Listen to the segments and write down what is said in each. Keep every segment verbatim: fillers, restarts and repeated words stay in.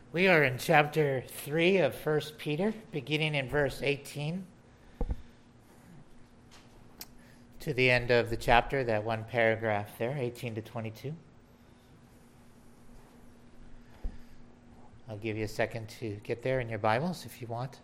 We are in chapter three of First Peter, beginning in verse eighteen to the end of the chapter, that one paragraph there, eighteen to twenty-two. I'll give you a second to get there in your Bibles if you want.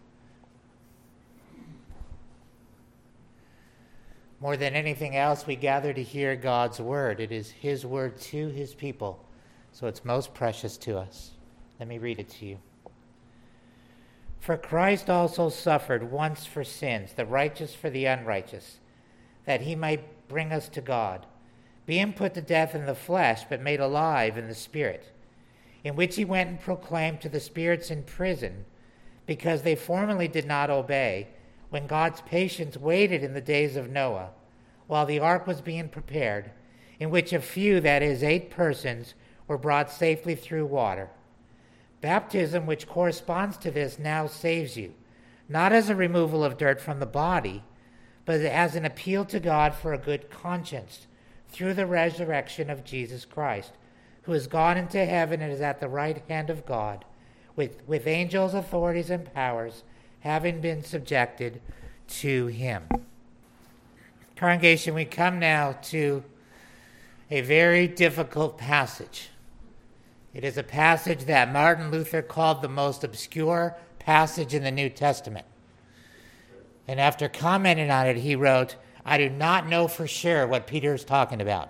More than anything else, we gather to hear God's word. It is his word to his people, so it's most precious to us. Let me read it to you. For Christ also suffered once for sins, the righteous for the unrighteous, that he might bring us to God, being put to death in the flesh, but made alive in the Spirit, in which he went and proclaimed to the spirits in prison, because they formerly did not obey, when God's patience waited in the days of Noah, while the ark was being prepared, in which a few, that is, eight persons, were brought safely through water. Baptism, which corresponds to this, now saves you, not as a removal of dirt from the body, but as an appeal to God for a good conscience, through the resurrection of Jesus Christ, who has gone into heaven and is at the right hand of God, with, with angels, authorities, and powers, having been subjected to him. Congregation, we come now to a very difficult passage. It is a passage that Martin Luther called the most obscure passage in the New Testament. And after commenting on it, he wrote, I do not know for sure what Peter is talking about.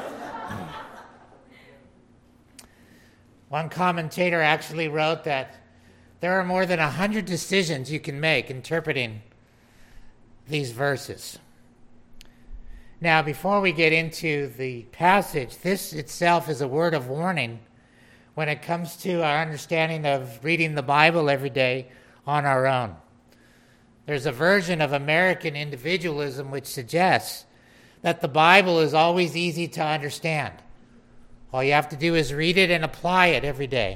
One commentator actually wrote that there are more than a hundred decisions you can make interpreting these verses. Now, before we get into the passage, this itself is a word of warning when it comes to our understanding of reading the Bible every day on our own. There's a version of American individualism which suggests that the Bible is always easy to understand. All you have to do is read it and apply it every day.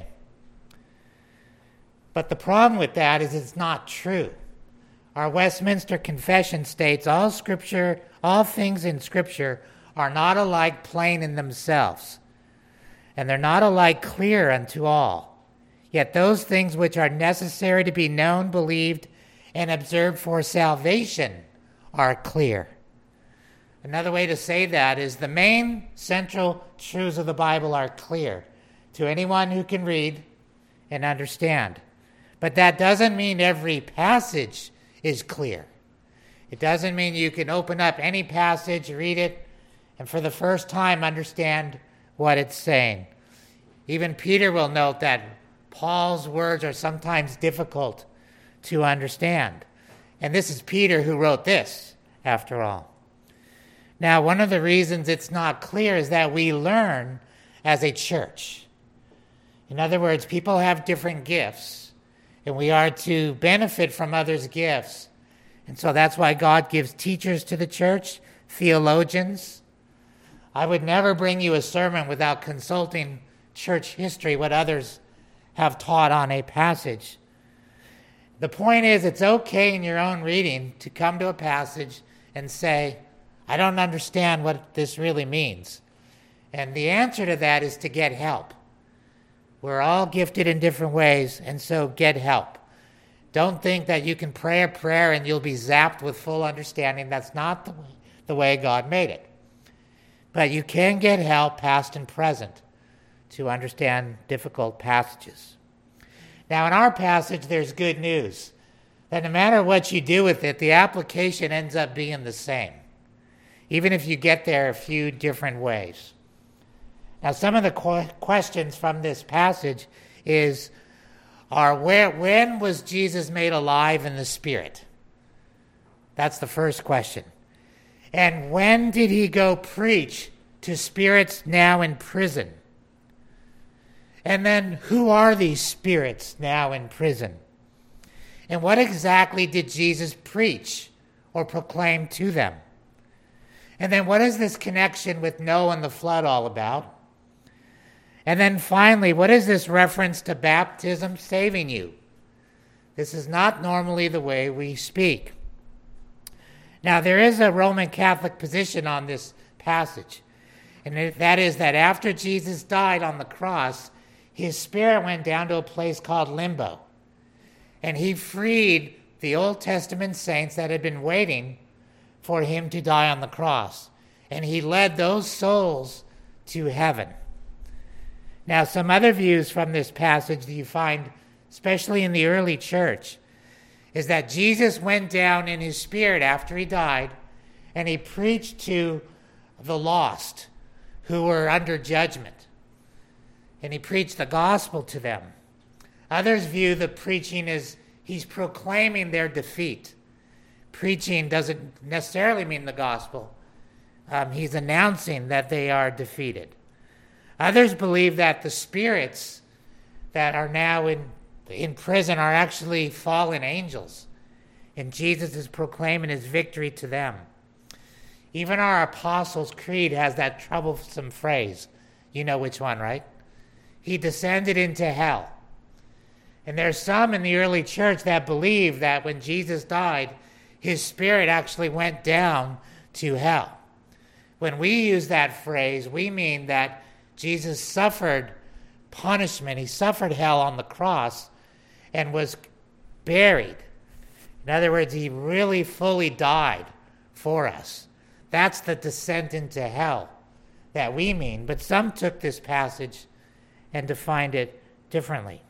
But the problem with that is it's not true. Our Westminster Confession states all Scripture, all things in Scripture are not alike plain in themselves, and they're not alike clear unto all. Yet those things which are necessary to be known, believed, and observed for salvation are clear. Another way to say that is the main central truths of the Bible are clear to anyone who can read and understand. But that doesn't mean every passage is clear. It doesn't mean you can open up any passage, read it, and for the first time understand what it's saying. Even Peter will note that Paul's words are sometimes difficult to understand. And this is Peter who wrote this, after all. Now, one of the reasons it's not clear is that we learn as a church. In other words, people have different gifts, and we are to benefit from others' gifts. And so that's why God gives teachers to the church, theologians. I would never bring you a sermon without consulting church history, what others have taught on a passage. The point is, it's okay in your own reading to come to a passage and say, I don't understand what this really means. And the answer to that is to get help. We're all gifted in different ways, and so get help. Don't think that you can pray a prayer and you'll be zapped with full understanding. That's not the way, the way God made it. But you can get help, past and present, to understand difficult passages. Now, in our passage, there's good news. That no matter what you do with it, the application ends up being the same, even if you get there a few different ways. Now, some of the qu- questions from this passage is, are where, when was Jesus made alive in the Spirit? That's the first question. And when did he go preach to spirits now in prison? And then, who are these spirits now in prison? And what exactly did Jesus preach or proclaim to them? And then, what is this connection with Noah and the flood all about? And then finally, what is this reference to baptism saving you? This is not normally the way we speak. Now, there is a Roman Catholic position on this passage, and that is that after Jesus died on the cross, his spirit went down to a place called limbo. And he freed the Old Testament saints that had been waiting for him to die on the cross. And he led those souls to heaven. Now, some other views from this passage that you find, especially in the early church, is that Jesus went down in his spirit after he died, and he preached to the lost who were under judgment. And he preached the gospel to them. Others view the preaching as he's proclaiming their defeat. Preaching doesn't necessarily mean the gospel. Um, he's announcing that they are defeated. Others believe that the spirits that are now in, in prison are actually fallen angels, and Jesus is proclaiming his victory to them. Even our Apostles' Creed has that troublesome phrase. You know which one, right? He descended into hell. And there's some in the early church that believe that when Jesus died, his spirit actually went down to hell. When we use that phrase, we mean that Jesus suffered punishment. He suffered hell on the cross and was buried. In other words, he really fully died for us. That's the descent into hell that we mean. But some took this passage and defined it differently.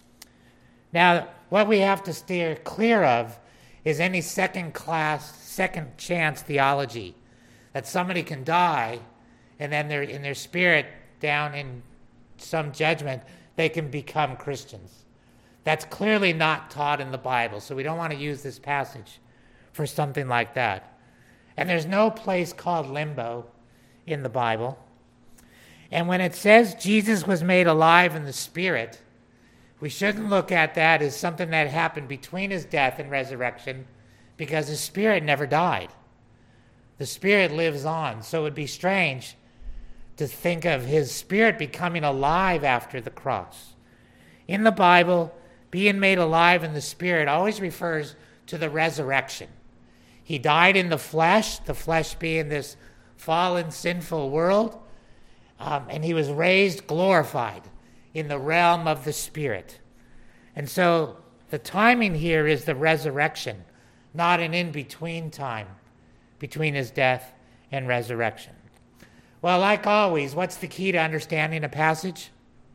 Now, what we have to steer clear of is any second-class, second-chance theology, that somebody can die and then they're in their spirit down in some judgment, they can become Christians. That's clearly not taught in the Bible, so we don't want to use this passage for something like that. And there's no place called limbo in the Bible. And when it says Jesus was made alive in the Spirit, we shouldn't look at that as something that happened between his death and resurrection, because his Spirit never died. The Spirit lives on, so it would be strange to think of his Spirit becoming alive after the cross. In the Bible, being made alive in the Spirit always refers to the resurrection. He died in the flesh, the flesh being this fallen, sinful world, um, and he was raised glorified in the realm of the Spirit. And so the timing here is the resurrection, not an in-between time between his death and resurrection. Well, like always, what's the key to understanding a passage?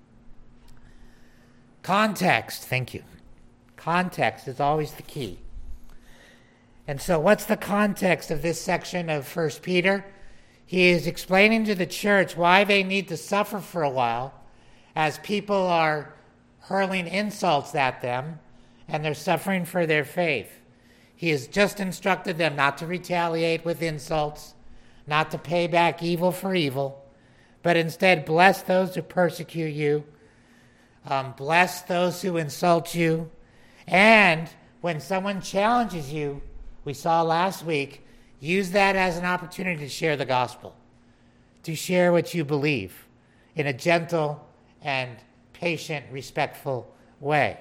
Context, thank you. Context is always the key. And so what's the context of this section of First Peter? He is explaining to the church why they need to suffer for a while as people are hurling insults at them and they're suffering for their faith. He has just instructed them not to retaliate with insults, not to pay back evil for evil, but instead bless those who persecute you, um, bless those who insult you, and when someone challenges you, we saw last week, use that as an opportunity to share the gospel, to share what you believe in a gentle and patient, respectful way.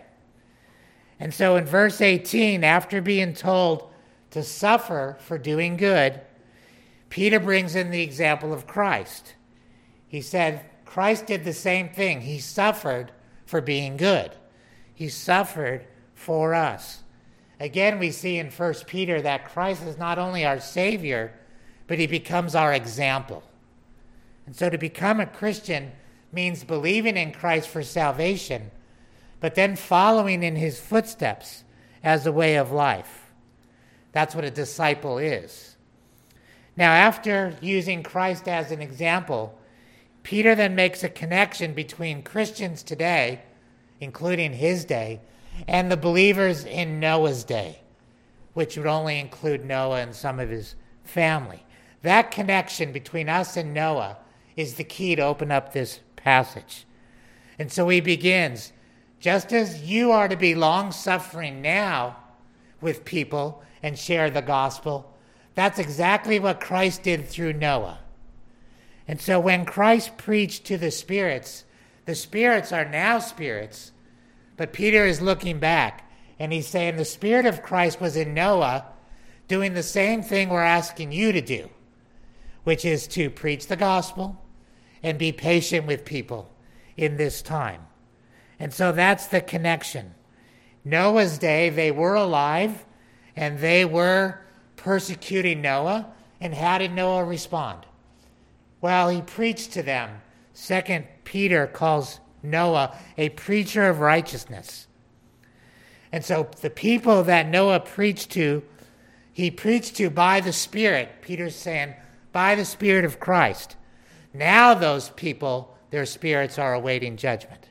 And so in verse eighteen, after being told to suffer for doing good, Peter brings in the example of Christ. He said, Christ did the same thing. He suffered for being good. He suffered for us. Again, we see in First Peter that Christ is not only our Savior, but he becomes our example. And so to become a Christian means believing in Christ for salvation, but then following in his footsteps as a way of life. That's what a disciple is. Now, after using Christ as an example, Peter then makes a connection between Christians today, including his day, and the believers in Noah's day, which would only include Noah and some of his family. That connection between us and Noah is the key to open up this passage. And so he begins, just as you are to be long-suffering now with people and share the gospel, that's exactly what Christ did through Noah. And so when Christ preached to the spirits, the spirits are now spirits, but Peter is looking back, and he's saying the Spirit of Christ was in Noah doing the same thing we're asking you to do, which is to preach the gospel and be patient with people in this time. And so that's the connection. Noah's day, they were alive, and they were persecuting Noah. And how did Noah respond? Well, he preached to them. Second Peter calls Noah a preacher of righteousness. And so the people that Noah preached to, he preached to by the Spirit. Peter's saying, by the Spirit of Christ. Now those people, their spirits are awaiting judgment.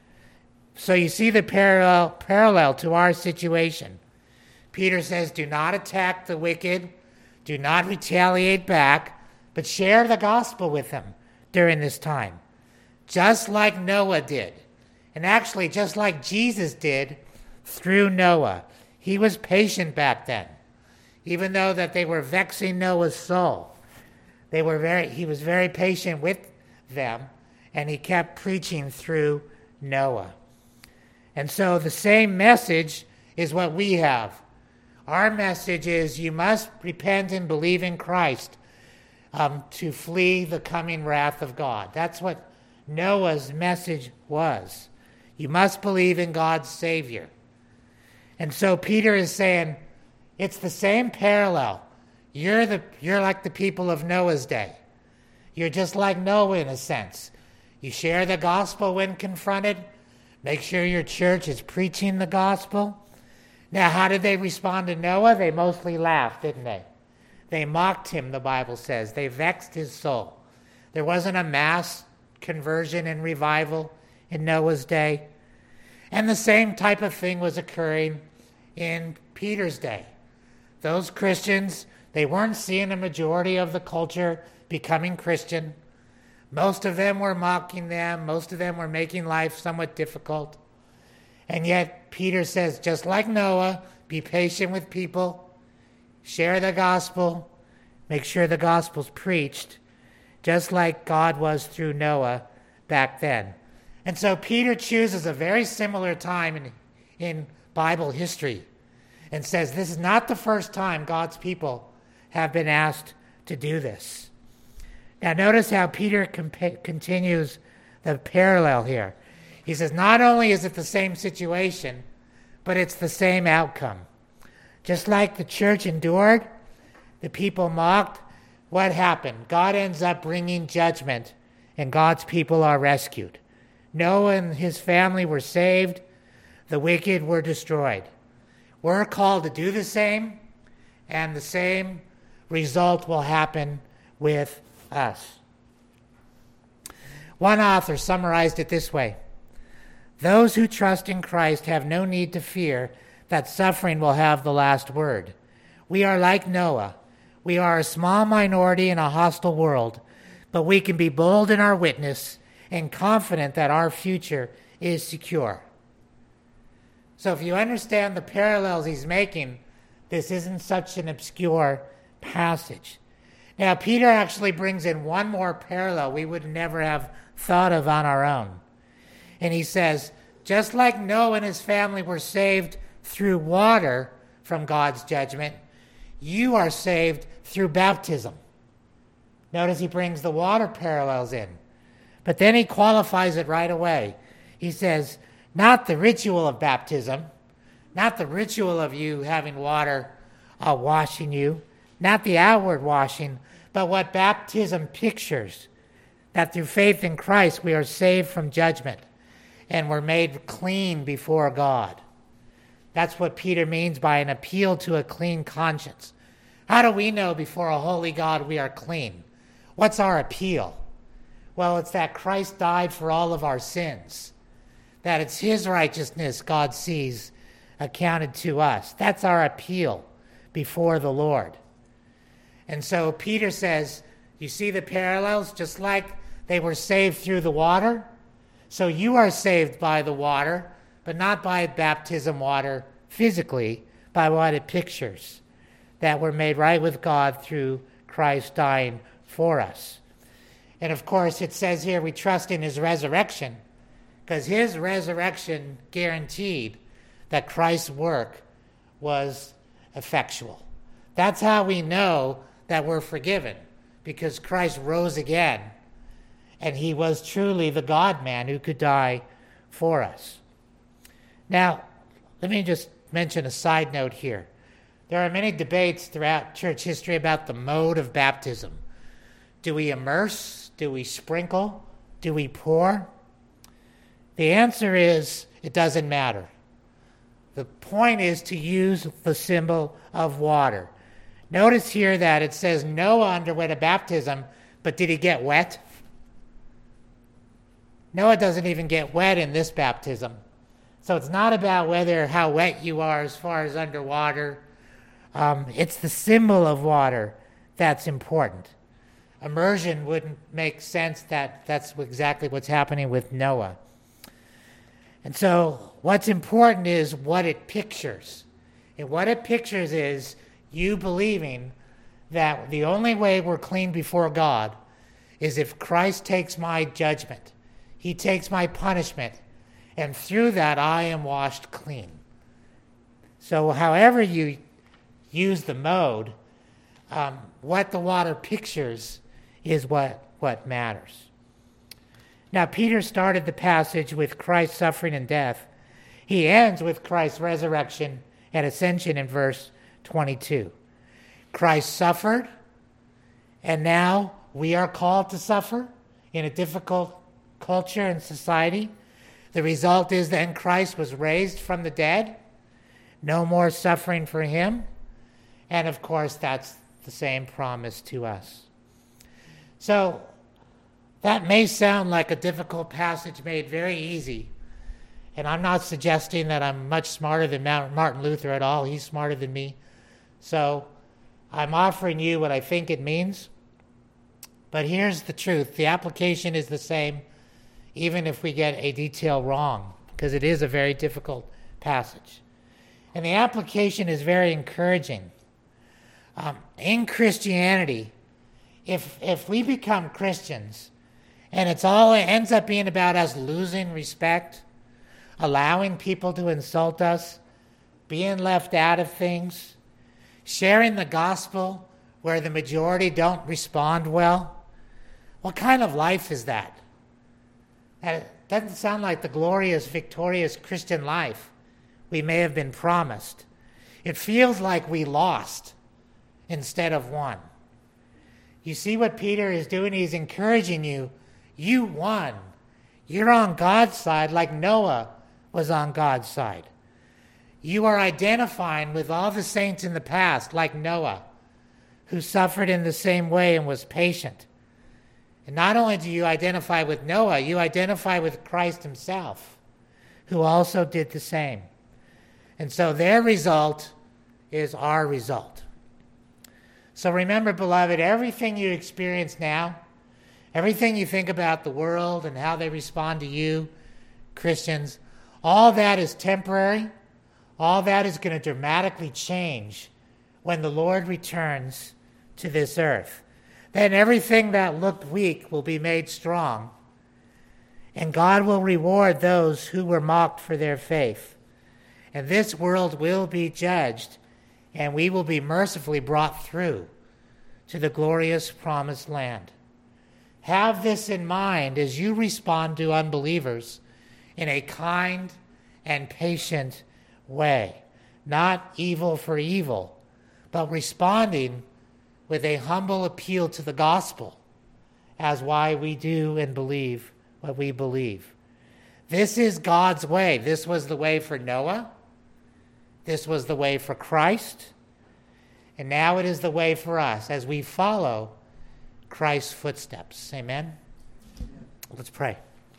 So you see the parallel, parallel to our situation. Peter says, do not attack the wicked, do not retaliate back, but share the gospel with them during this time. Just like Noah did. And actually, just like Jesus did through Noah. He was patient back then. Even though that they were vexing Noah's soul. They were very, he was very patient with them, and he kept preaching through Noah. And so the same message is what we have. Our message is you must repent and believe in Christ um, to flee the coming wrath of God. That's what Noah's message was. You must believe in God's Savior. And so Peter is saying, it's the same parallel. You're the you're like the people of Noah's day. You're just like Noah in a sense. You share the gospel when confronted. Make sure your church is preaching the gospel. Now, how did they respond to Noah? They mostly laughed, didn't they? They mocked him, the Bible says. They vexed his soul. There wasn't a mass conversion and revival in Noah's day. And the same type of thing was occurring in Peter's day. Those Christians, they weren't seeing a majority of the culture becoming Christian. Most of them were mocking them. Most of them were making life somewhat difficult. And yet Peter says, just like Noah, be patient with people, share the gospel, make sure the gospel's preached, just like God was through Noah back then. And so Peter chooses a very similar time in, in Bible history and says this is not the first time God's people have been asked to do this. Now notice how Peter compa- continues the parallel here. He says not only is it the same situation, but it's the same outcome. Just like the church endured, the people mocked, what happened? God ends up bringing judgment, and God's people are rescued. Noah and his family were saved. The wicked were destroyed. We're called to do the same, and the same result will happen with us. One author summarized it this way. Those who trust in Christ have no need to fear that suffering will have the last word. We are like Noah. We are a small minority in a hostile world, but we can be bold in our witness and confident that our future is secure. So if you understand the parallels he's making, this isn't such an obscure passage. Now, Peter actually brings in one more parallel we would never have thought of on our own. And he says, just like Noah and his family were saved through water from God's judgment, you are saved through baptism. Notice he brings the water parallels in. But then he qualifies it right away. He says, not the ritual of baptism, not the ritual of you having water uh, washing you, not the outward washing, but what baptism pictures, that through faith in Christ we are saved from judgment and we're made clean before God. That's what Peter means by an appeal to a clean conscience. How do we know before a holy God we are clean? What's our appeal? Well, it's that Christ died for all of our sins, that it's his righteousness God sees accounted to us. That's our appeal before the Lord. And so Peter says, you see the parallels? Just like they were saved through the water, so you are saved by the water, but not by baptism water physically, by what it pictures, that we're made right with God through Christ dying for us. And of course, it says here we trust in his resurrection, because his resurrection guaranteed that Christ's work was effectual. That's how we know that we're forgiven, because Christ rose again, and he was truly the God-man who could die for us. Now, let me just mention a side note here. There are many debates throughout church history about the mode of baptism. Do we immerse? Do we sprinkle? Do we pour? The answer is it doesn't matter. The point is to use the symbol of water. Notice here that it says Noah underwent a baptism, but did he get wet? Noah doesn't even get wet in this baptism. So it's not about whether how wet you are as far as underwater. Um, it's the symbol of water that's important. Immersion wouldn't make sense that that's exactly what's happening with Noah. And so what's important is what it pictures. And what it pictures is you believing that the only way we're clean before God is if Christ takes my judgment. He takes my punishment. And through that, I am washed clean. So however you use the mode, um, what the water pictures is what, what matters. Now, Peter started the passage with Christ's suffering and death. He ends with Christ's resurrection and ascension in verse twenty-two. Christ suffered, and now we are called to suffer in a difficult culture and society. The result is then Christ was raised from the dead. No more suffering for him. And of course, that's the same promise to us. So, that may sound like a difficult passage made very easy. And I'm not suggesting that I'm much smarter than Martin Luther at all. He's smarter than me. So, I'm offering you what I think it means. But here's the truth. The application is the same, even if we get a detail wrong, because it is a very difficult passage. And the application is very encouraging. Um, in Christianity, if if we become Christians, and it's all it ends up being about us losing respect, allowing people to insult us, being left out of things, sharing the gospel where the majority don't respond well, what kind of life is that? That doesn't sound like the glorious, victorious Christian life we may have been promised. It feels like we lost instead of won. You see what Peter is doing? He's encouraging you. You won. You're on God's side like Noah was on God's side. You are identifying with all the saints in the past like Noah, who suffered in the same way and was patient. And not only do you identify with Noah, you identify with Christ himself, who also did the same. And so their result is our result. So remember, beloved, everything you experience now, everything you think about the world and how they respond to you, Christians, all that is temporary. All that is going to dramatically change when the Lord returns to this earth. Then everything that looked weak will be made strong, and God will reward those who were mocked for their faith. And this world will be judged, and we will be mercifully brought through to the glorious promised land. Have this in mind as you respond to unbelievers in a kind and patient way, not evil for evil, but responding with a humble appeal to the gospel as why we do and believe what we believe. This is God's way. This was the way for Noah. This was the way for Christ. And now it is the way for us as we follow Christ's footsteps. Amen? Let's pray.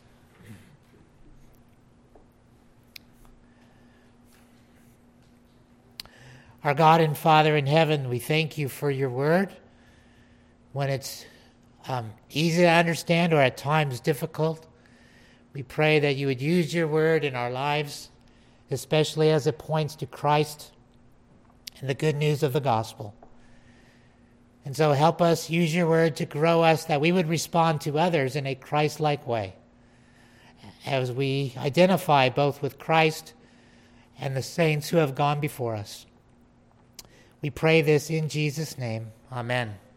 Our God and Father in heaven, we thank you for your word. When it's um, easy to understand or at times difficult, we pray that you would use your word in our lives, especially as it points to Christ and the good news of the gospel. And so help us use your word to grow us, that we would respond to others in a Christ-like way as we identify both with Christ and the saints who have gone before us. We pray this in Jesus' name. Amen.